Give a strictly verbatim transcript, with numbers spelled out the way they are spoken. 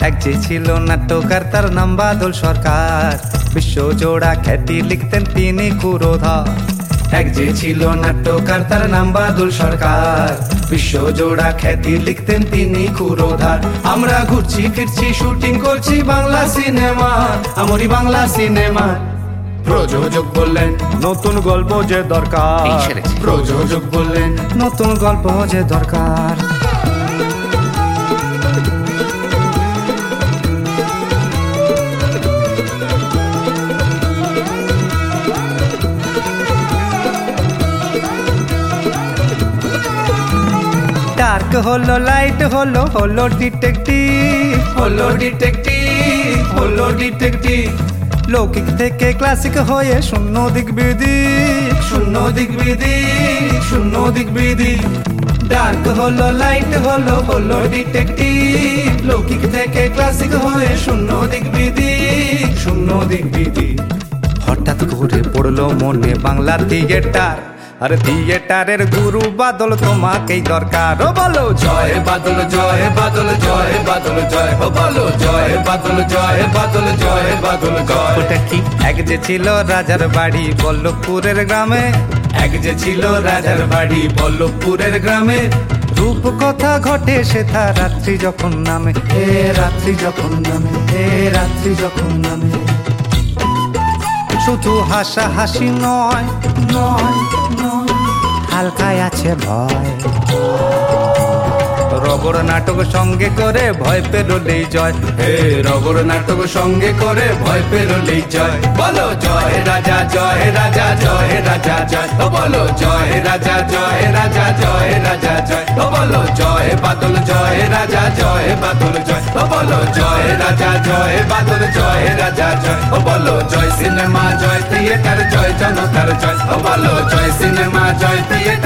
এক যে ছিল নাট্যকার তার নাম বাদল সরকার, বিশ্বজোড়া খ্যাতি লিখতেন তিনি ক্ষুরোধর। এক যে ছিল নাট্যকার তার নাম বাদল সরকার, বিশ্বজোড়া খ্যাতি লিখতেন তিনি ক্ষুরোধর। আমরা ঘুরছি ফিরছি শুটিং করছি বাংলা সিনেমা, আমরি বাংলা সিনেমা। প্রযোজক বললেন নতুন গল্প যে দরকার, প্রযোজক বললেন নতুন গল্প যে দরকার। ডার্ক হলো লাইট হলো হলো ডিটেকটিভ, হলো ডিটেকটিভ, হলো ডিটেকটিভ। লৌকিক থেকে ক্লাসিক হয়ে শূন্য দিক বিদিক, শূন্য দিক বিদিক, শূন্য দিক বিদিক। ডার্ক হলো লাইট হলো হলো ডিটেকটিভ, লৌকিক থেকে ক্লাসিক হয়ে শূন্য দিক বিদিক, শূন্য দিক বিদিক। হঠাৎ করে পড়লো মনে বাংলা থিয়েটার, আর থিয়েটারের গুরু বাদল তোমাকেই দরকার। ও বলো জয় বাদল জয় বাদল জয় বাদল জয়, ও বলো জয় বাদল জয় বাদল জয় বাদল জয়। ওটা কি? এক যে ছিল রাজার বাড়ি বল্লভপুরের গ্রামে, এক যে ছিল রাজার বাড়ি বল্লভপুরের গ্রামে। রূপ কথা ঘটে সেথা রাত্রি যখন নামে, হে রাত্রি যখন নামে, হে রাত্রি যখন নামে। শুধু হাসা হাসি নয় নয় নয়, হালকায় আছে ভয়। রগড় নাটক সঙ্গে করে ভয় পেরোলেই জয়, হে রগড় নাটক সঙ্গে করে ভয় পেরোলেই জয়। বলো জয় রাজা জয় রাজা জয় রাজা জয়, ও বলো জয় রাজা জয় রাজা জয় রাজা জয়। ও বলো জয় বাদল জয় রাজা জয় বাদল জয়, ও বলো জয় রাজা জয় বাদল জয় রাজা জয়। ও বলো জয় সিনেমা জয় থিয়েটার জয় জনতার জয়, ও বলো জয় সিনেমা জয় থিয়েটার